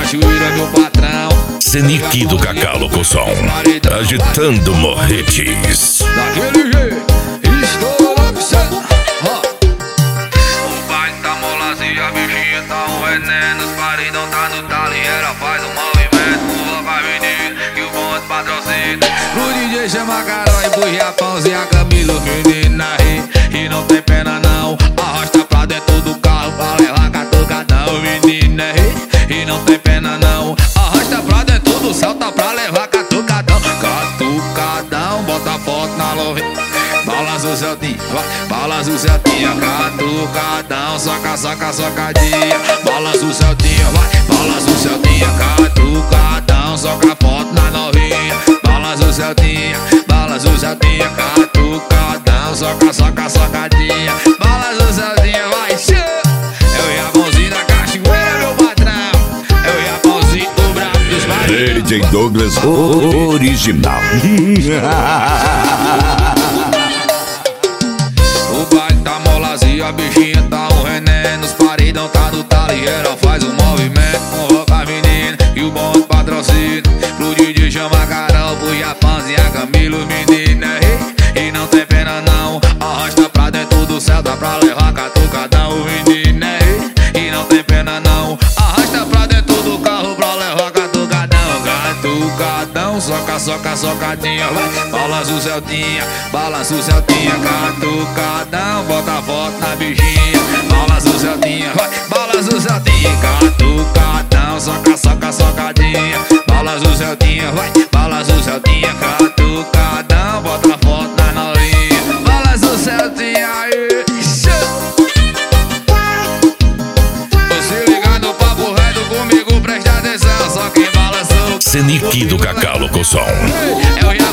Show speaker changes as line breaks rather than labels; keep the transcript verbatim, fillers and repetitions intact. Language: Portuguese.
cachoeira, meu patrão.
Senic do Cacá Locução, agitando morretes.
Daquele jeito, estourando céu.
O baile tá molazinho, a bichinha tá um veneno. Os paredão tá no talo e ela faz um movimento. O vai menino e o bonde patrocina.
Pro D J chama Carol e pro Japãozinho, a Camilo, menina aí. E não tem pena não, arrasta pra dentro do carro pra levar catucadão, menina aí. E não tem pena não, arrasta pra dentro do salta pra levar catucadão. Catucadão, bota a foto na love. Balança o Celtinha, vai, balança o Celtinha. Catucadão, soca, soca, socadinha. Balança o Celtinha, vai, balança o Celtinha. Catucadão, soca a foto na novinha. Balança o Celtinha, balança o Celtinha. Catucadão, soca, soca, socadinha. Balança o Celtinha, vai, show. Eu e a mãozinha da cachoeira, meu patrão. Eu e a mãozinha do brabo dos marinhos.
D J Douglas original.
O baile tá molazinho, a bichinha tá um veneno. Os paredão tá no talo e ela faz um movimento. Convoca a menina e o bonde patrocina. Pro D J chama Carol, pro Japãozinho, a Camilo, menina. E, e não tem pena não, arrasta pra dentro do céu, dá pra levar catucadão, menina. E, e não tem pena não, arrasta pra dentro do carro pra levar catucadão. Catucadão, soca, soca, socadinha, vai. Balança o Celtinha, balança o Celtinha. Catucadão, bota a foto na bichinha. Balança o Celtinha, vai, balança o Celtinha. Catucadão, soca, soca, socadinha. Balança o Celtinha, vai, balança o Celtinha. Catucadão, bota a foto na novinha. Balança o Celtinha aí, show. Você liga no papo reto comigo, presta atenção. Só quem balançou
Senic do Cacá Locução.
é o